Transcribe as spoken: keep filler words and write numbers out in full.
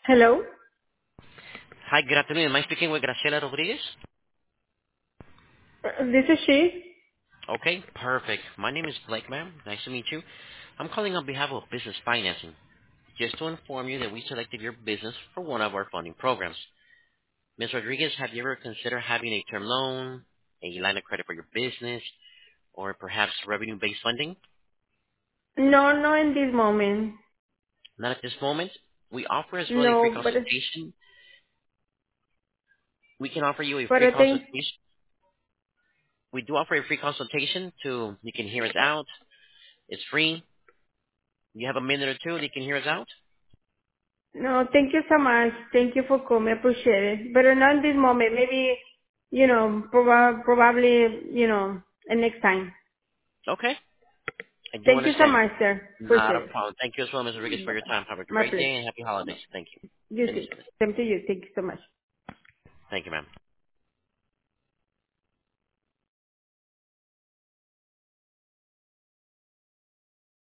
Hello, Hi, good afternoon. Am I speaking with Graciela Rodriguez? Uh, this is she. Okay, perfect. My name is Blake, ma'am. Nice to meet you. I'm calling on behalf of Business Financing, just to inform you that we selected your business for one of our funding programs. Miz Rodriguez, have you ever considered having a term loan, a line of credit for your business, or perhaps revenue-based funding? No, no, in this moment. Not at this moment. We offer as well a free No, but consultation. We can offer you a but free I think consultation. We do offer a free consultation to, you can hear us out. It's free. You have a minute or two that you can hear us out? no. Thank you so much. Thank you for calling. I appreciate it. But not in this moment. Maybe you know, prob- probably you know, uh, next time. Okay. I do Thank you so understand. much, sir. Not a Appreciate problem. Thank you as well, Miz Rodriguez, it. for Bye your bye. time. Have a My great day pleasure. and happy holidays. Thank you. You too. Bendiciones. Same to you. Thank you so much. Thank you, ma'am.